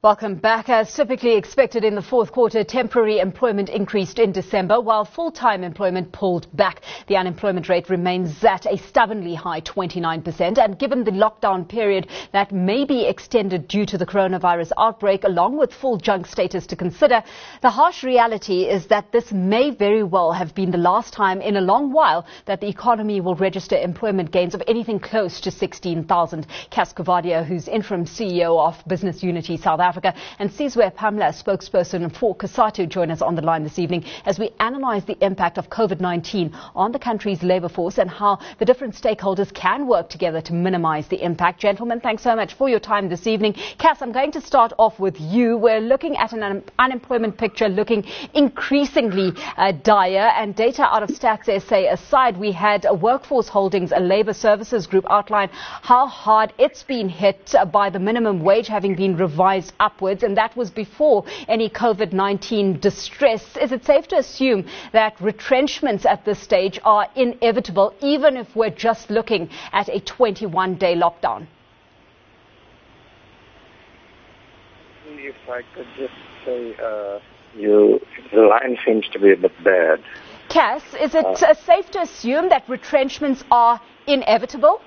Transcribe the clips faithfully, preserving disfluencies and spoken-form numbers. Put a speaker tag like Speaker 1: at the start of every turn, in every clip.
Speaker 1: Welcome back. As typically expected in the fourth quarter, temporary employment increased in December, while full-time employment pulled back. The unemployment rate remains at a stubbornly high twenty-nine percent. And given the lockdown period that may be extended due to the coronavirus outbreak, along with full junk status to consider, the harsh reality is that this may very well have been the last time in a long while that the economy will register employment gains of anything close to sixteen thousand. Cas Coovadia, who's interim C E O of Business Unity South Africa, and Sizwe Pamela, spokesperson for COSATU, join us on the line this evening as we analyse the impact of COVID nineteen on the country's labour force and how the different stakeholders can work together to minimise the impact. Gentlemen, thanks so much for your time this evening. Cas, I'm going to start off with you. We're looking at an un- unemployment picture looking increasingly uh, dire, and data out of Stats S A aside, we had a Workforce Holdings, a labour services group, outline how hard it's been hit uh, by the minimum wage having been revised upwards, and that was before any COVID nineteen distress. Is it safe to assume that retrenchments at this stage are inevitable, even if we're just looking at a twenty-one day lockdown?
Speaker 2: If I could just say, uh, you, the line seems to be a bit bad.
Speaker 1: Cas, is it
Speaker 2: uh,
Speaker 1: uh, safe to assume that retrenchments are inevitable?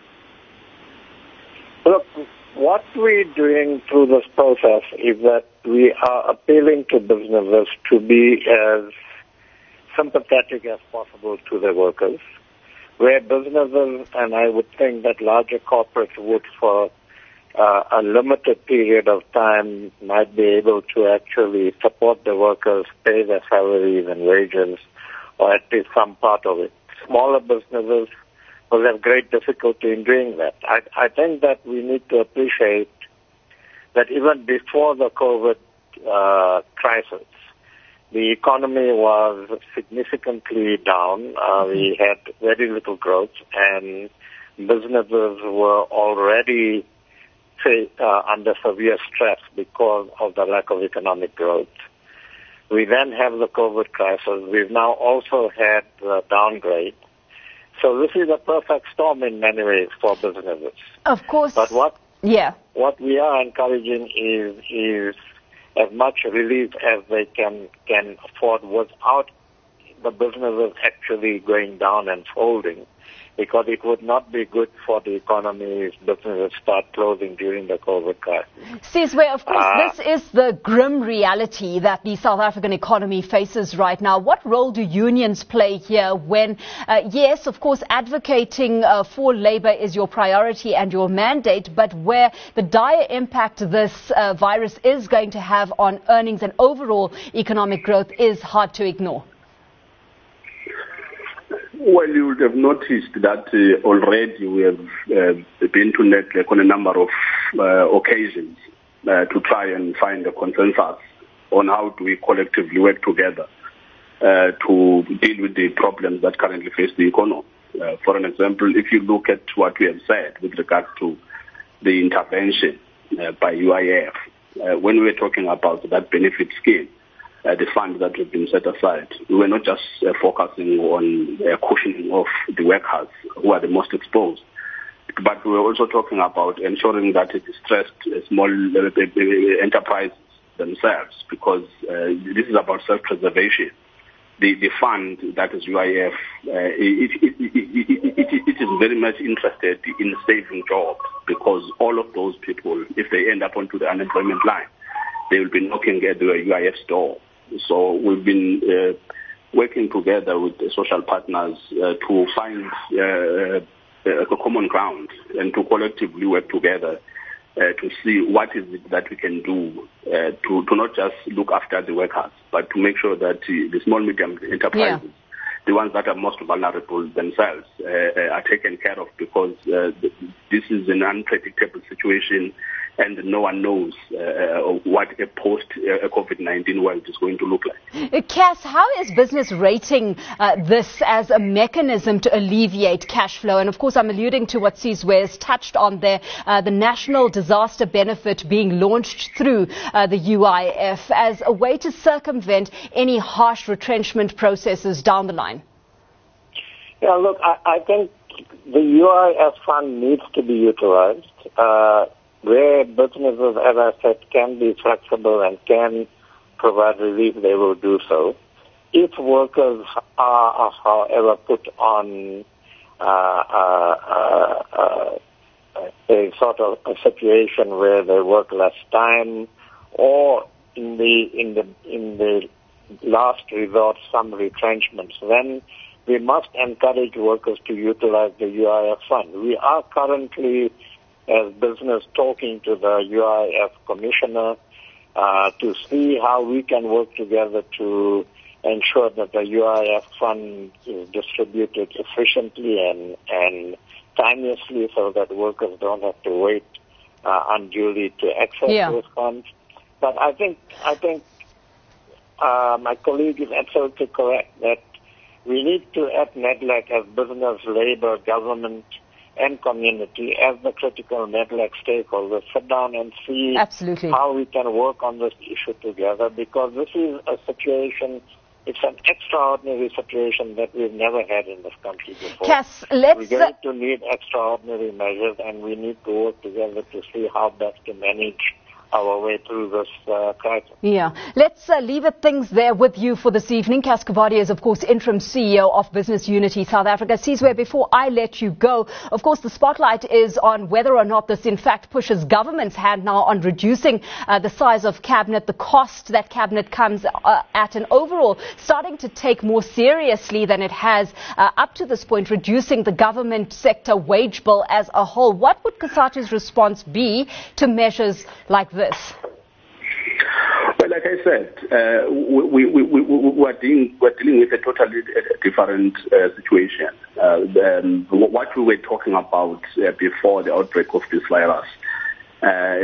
Speaker 2: Look, what we're doing through this process is that we are appealing to businesses to be as sympathetic as possible to their workers, where businesses, and I would think that larger corporates would, for uh, a limited period of time, might be able to actually support the workers, pay their salaries and wages, or at least some part of it. Smaller businesses will have great difficulty in doing that. I, I think that we need to appreciate that even before the COVID uh, crisis, the economy was significantly down. Uh, we had very little growth, and businesses were already say, uh, under severe stress because of the lack of economic growth. We then have the COVID crisis. We've now also had the downgrade. So this is a perfect storm in many ways for businesses.
Speaker 1: Of course.
Speaker 2: But what
Speaker 1: yeah.
Speaker 2: what we are encouraging is is as much relief as they can can afford without the businesses actually going down and folding, because it would not be good for the economy if businesses start closing during the COVID crisis.
Speaker 1: Sizwe, of course,
Speaker 2: Uh,
Speaker 1: this is the grim reality that the South African economy faces right now. What role do unions play here when, uh, yes, of course, advocating uh, for labour is your priority and your mandate, but where the dire impact this uh, virus is going to have on earnings and overall economic growth is hard to ignore?
Speaker 3: Well, you would have noticed that uh, already we have uh, been to NEDLAC on a number of uh, occasions uh, to try and find a consensus on how do we collectively work together uh, to deal with the problems that currently face the economy. Uh, for an example, if you look at what we have said with regard to the intervention uh, by U I F, uh, when we were talking about that benefit scheme, Uh, the funds that have been set aside, we were not just uh, focusing on uh, cushioning of the workers who are the most exposed, but we were also talking about ensuring that the distressed uh, small uh, enterprises themselves, because uh, this is about self-preservation. The, the fund, that is U I F, uh, it, it, it, it, it is very much interested in saving jobs, because all of those people, if they end up onto the unemployment line, they will be knocking at the U I F's door. So we've been uh, working together with the social partners uh, to find uh, a common ground and to collectively work together uh, to see what is it that we can do uh, to, to not just look after the workers, but to make sure that uh, the small, medium enterprises, yeah. the ones that are most vulnerable themselves, uh, are taken care of, because uh, this is an unpredictable situation, and no one knows uh, what a post-COVID nineteen world is going to look like.
Speaker 1: Cas, how is business rating uh, this as a mechanism to alleviate cash flow? And of course, I'm alluding to what Sizwe has touched on there, uh, the National Disaster Benefit being launched through uh, the U I F as a way to circumvent any harsh retrenchment processes down the line.
Speaker 2: Yeah, look, I, I think the U I F fund needs to be utilized. Uh, where businesses, as I said, can be flexible and can provide relief, they will do so. If workers are, however, put on uh, uh, uh, uh, a sort of a situation where they work less time, or in the in the in the last resort some retrenchments, then we must encourage workers to utilize the U I F fund. We are currently, as business, talking to the U I F commissioner uh, to see how we can work together to ensure that the U I F fund is distributed efficiently and, and timelessly so that workers don't have to wait uh, unduly to access
Speaker 1: yeah.
Speaker 2: those funds. But I think, I think uh, my colleague is absolutely correct that we need to, at NEDLAC, as business, labor, government, and community, as the critical NEDLAC stakeholders, sit down and see
Speaker 1: Absolutely.
Speaker 2: how we can work on this issue together, because this is a situation, it's an extraordinary situation that we've never had in this country before.
Speaker 1: Cass, let's...
Speaker 2: We're going to need extraordinary measures, and we need to work together to see how best to manage our way through this uh, crisis.
Speaker 1: Yeah. Let's uh, leave it things there with you for this evening. Cass Coovadia is, of course, Interim C E O of Business Unity South Africa. Sizwe, before I let you go, of course, the spotlight is on whether or not this, in fact, pushes government's hand now on reducing uh, the size of cabinet, the cost that cabinet comes uh, at, and overall starting to take more seriously than it has uh, up to this point, reducing the government sector wage bill as a whole. What would COSATU's response be to measures like this?
Speaker 3: Well, like I said, uh, we, we, we, we are dealing, we're dealing with a totally different uh, situation. Uh, um, what we were talking about uh, before the outbreak of this virus, uh, uh,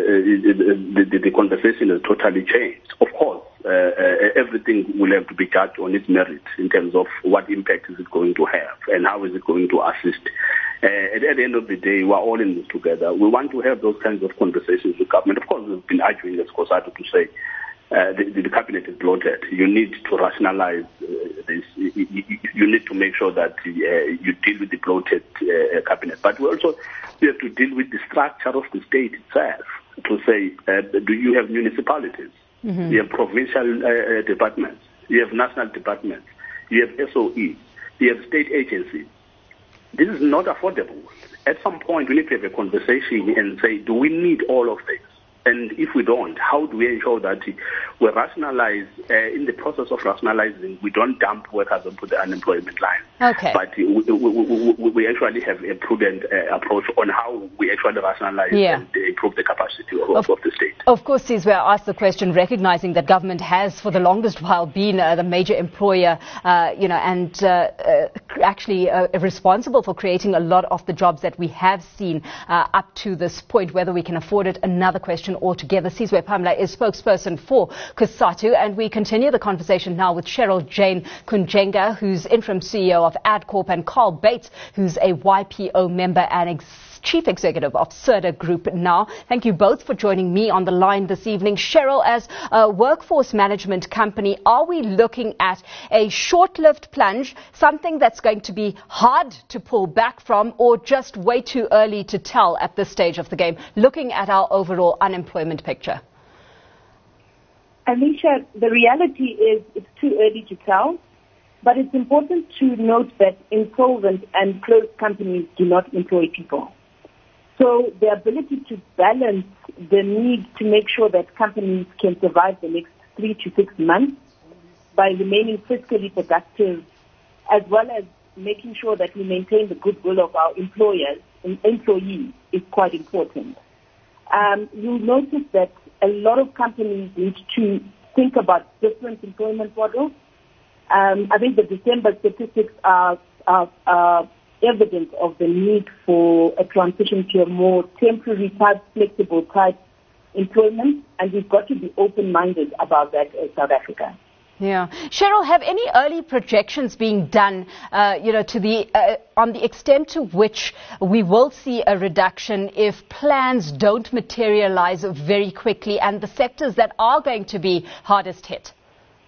Speaker 3: the, the, the conversation has totally changed. Of course, uh, uh, everything will have to be judged on its merit in terms of what impact is it going to have and how is it going to assist. Uh, at, at the end of the day, we're all in this together. We want to have those kinds of conversations with government. Of course, we've been arguing as COSATU to say uh, the, the cabinet is bloated. You need to rationalize uh, this. You, you need to make sure that uh, you deal with the bloated uh, cabinet. But we also we have to deal with the structure of the state itself to say, uh, do you have municipalities? Mm-hmm. You have provincial uh, departments. You have national departments. You have S O Es. You have state agencies. This is not affordable. At some point, we need to have a conversation and say, do we need all of this? And if we don't, how do we ensure that we rationalize, uh, in the process of rationalizing, we don't dump workers onto the unemployment line.
Speaker 1: Okay.
Speaker 3: But we, we, we, we actually have a prudent uh, approach on how we actually rationalize
Speaker 1: yeah.
Speaker 3: and improve the capacity of,
Speaker 1: of,
Speaker 3: of the state.
Speaker 1: Of course, Sizwe, I asked the question recognizing that government has for the longest while been uh, the major employer, uh, you know, and uh, uh, actually uh, responsible for creating a lot of the jobs that we have seen uh, up to this point. Whether we can afford it, another question altogether. Sizwe Pamela is spokesperson for COSATU, and we continue the conversation now with Cheryl Jane Kunjenga, who's interim C E O of AdCorp, and Carl Bates, who's a Y P O member and ex Chief Executive of Serda Group now. Thank you both for joining me on the line this evening. Cheryl, as a workforce management company, are we looking at a short-lived plunge, something that's going to be hard to pull back from, or just way too early to tell at this stage of the game, looking at our overall unemployment picture?
Speaker 4: Alicia, the reality is it's too early to tell, but it's important to note that insolvent and closed companies do not employ people. So the ability to balance the need to make sure that companies can survive the next three to six months by remaining fiscally productive, as well as making sure that we maintain the goodwill of our employers and employees, is quite important. Um, you'll notice that a lot of companies need to think about different employment models. Um, I think the December statistics are, are, are evidence of the need for a transition to a more temporary type, flexible type employment, and we've got to be open-minded about that as South Africa.
Speaker 1: Yeah. Cheryl, have any early projections being done, uh, you know, to the uh, on the extent to which we will see a reduction if plans don't materialize very quickly, and the sectors that are going to be hardest hit?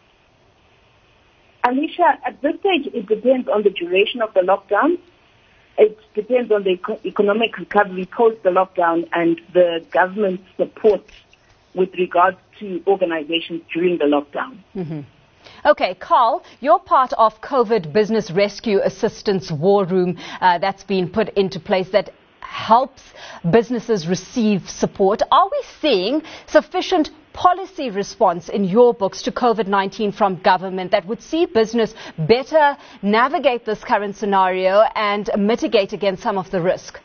Speaker 4: Alicia, at this stage, it depends on the duration of the lockdown. it depends on the eco- economic recovery post the lockdown and the government support with regards to organizations during the lockdown.
Speaker 1: Mm-hmm. Okay, Carl, you're part of COVID Business Rescue Assistance War Room uh, that's been put into place that helps businesses receive support. Are we seeing sufficient policy response in your books to COVID nineteen from government that would see business better navigate this current scenario and mitigate against some of the risk?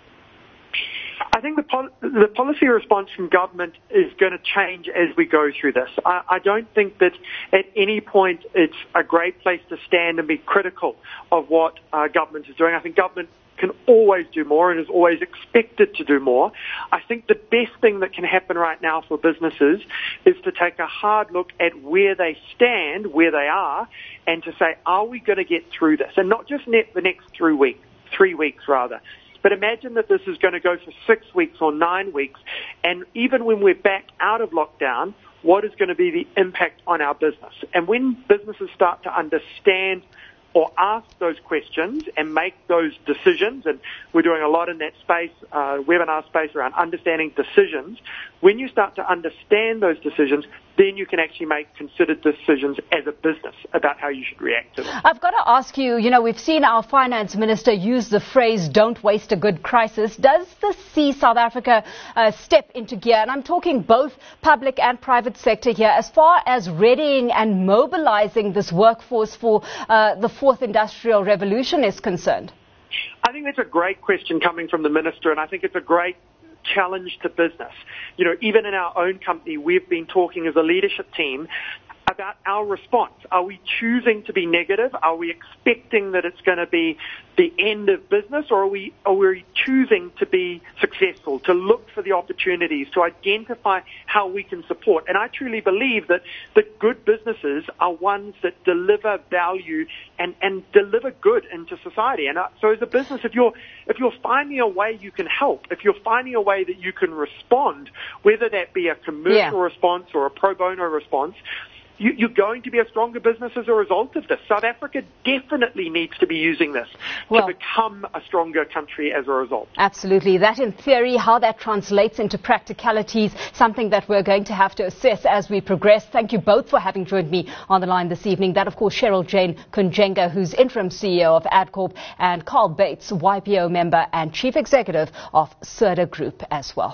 Speaker 5: I think the, pol- the policy response from government is going to change as we go through this. I, I don't think that at any point it's a great place to stand and be critical of what uh, government is doing. I think government can always do more and is always expected to do more. I think the best thing that can happen right now for businesses is to take a hard look at where they stand, where they are, and to say, are we going to get through this? And not just net the next three weeks, three weeks rather. But imagine that this is going to go for six weeks or nine weeks, and even when we're back out of lockdown, what is going to be the impact on our business? And when businesses start to understand or ask those questions and make those decisions, and we're doing a lot in that space, uh, webinar space around understanding decisions, when you start to understand those decisions, then you can actually make considered decisions as a business about how you should react to them.
Speaker 1: I've got to ask you, you know, we've seen our finance minister use the phrase, don't waste a good crisis. Does this see South Africa uh, step into gear? And I'm talking both public and private sector here as far as readying and mobilizing this workforce for uh, the fourth industrial revolution is concerned.
Speaker 5: I think that's a great question coming from the minister, and I think it's a great challenge to business. You know, even in our own company, we've been talking as a leadership team about our response. Are we choosing to be negative? Are we expecting that it's going to be the end of business, or are we, are we choosing to be successful, to look for the opportunities, to identify how we can support? And I truly believe that the good businesses are ones that deliver value and, and deliver good into society. And so as a business, if you're, if you're finding a way you can help, if you're finding a way that you can respond, whether that be a commercial yeah. response or a pro bono response, You, you're going to be a stronger business as a result of this. South Africa definitely needs to be using this well, to become a stronger country as a result.
Speaker 1: Absolutely. That in theory, how that translates into practicalities, something that we're going to have to assess as we progress. Thank you both for having joined me on the line this evening. That, of course, Cheryl Jane Kunjenga, who's interim C E O of Adcorp, and Carl Bates, Y P O member and chief executive of Serda Group as well.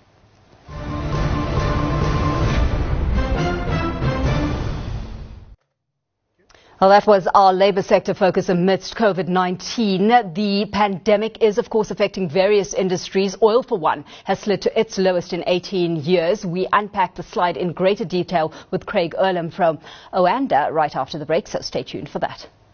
Speaker 1: Well, that was our labour sector focus amidst COVID nineteen. The pandemic is, of course, affecting various industries. Oil, for one, has slid to its lowest in eighteen years. We unpack the slide in greater detail with Craig Earlham from Oanda right after the break, so stay tuned for that.